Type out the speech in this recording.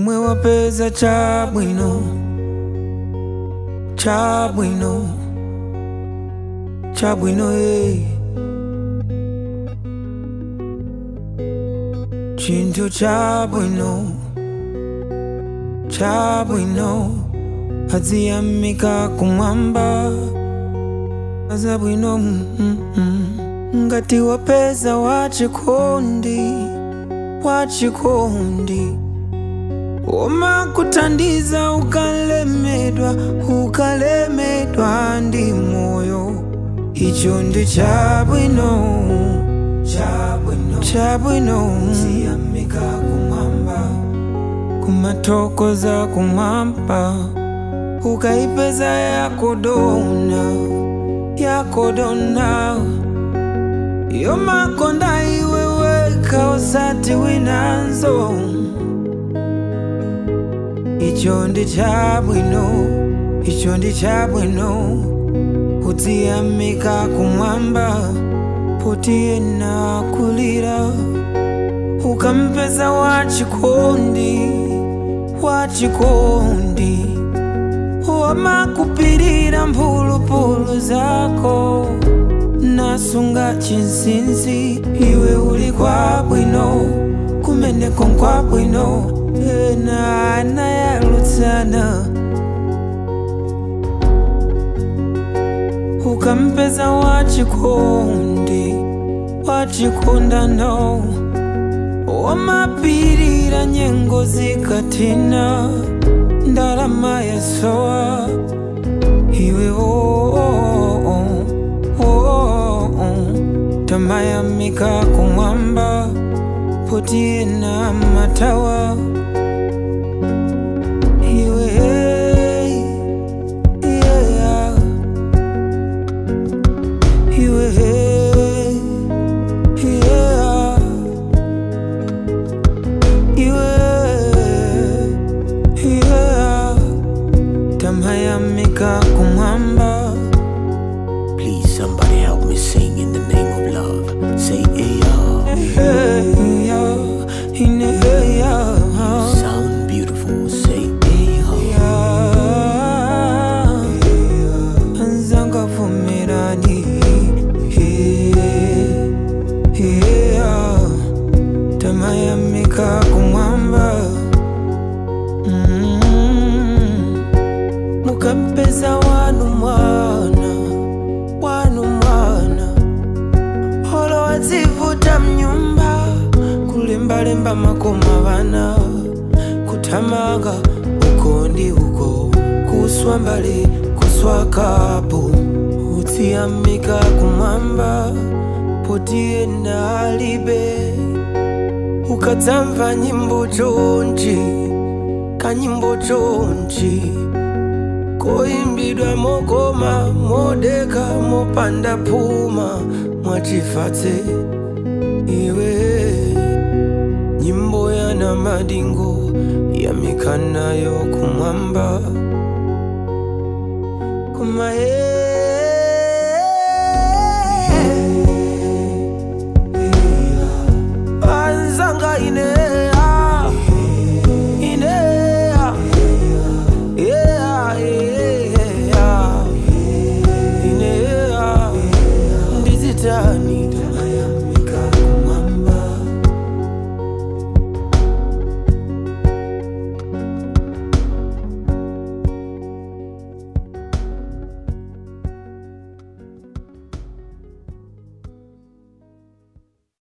Yemwe wapeza chabwino, chabwino, chabwino Chintu chabwino, chabwino Aziyamika kumwamba Azabwino Ngati wapeza wachikondi, wachikondi Oma kutandiza ukalemedwa, ukalemedwa ndi moyo Icho ndi chabwino, chabwino, chabwino Aziyamika kumwamba Kumatokoza kumwamba Ukaipeza yakodona, yakodona Yomakonda iwewe kaosati winanzo Icho ndi chabwino, icho ndi chabwino Uziyamika kumwamba Potiena kulira Ukampeza wachikondi, wachikondi Wama kupirira mpulupulu zako Nasunga chinsinzi Iwe uli kwa bwino Kumeneko kwa bwino Ena anayalutsana Ukampeza wachikondi Wachikondano Wamapirira nyengo zikatina Ndalama ya soa Iwe Tamayamika kumwamba Potiena matawa Iwe yeah. Iwe yeah. Iwe yeah. Tamayamika kumwamba Please somebody help me sing in the name of love. Say hey ya, sound beautiful. Say ya. Anzanga fumirani ya. Tamayamika kumwamba Mukampeza wanu mwana, wanu mwana Holo wazivuta mnyumba Kulemba-lemba makoma bana Kutamaga uko ndi uko Kuswambale kuswakapo Uziyamika kumwamba Potiena alibe Ukadzamva nyimbo chonchi Kanyimbo chonchi Koimbidwa mokoma, modeka, mopanda puma Mwachifatse Iwe Nyimbo yana madingo Yamika nayo kumwamba Kumae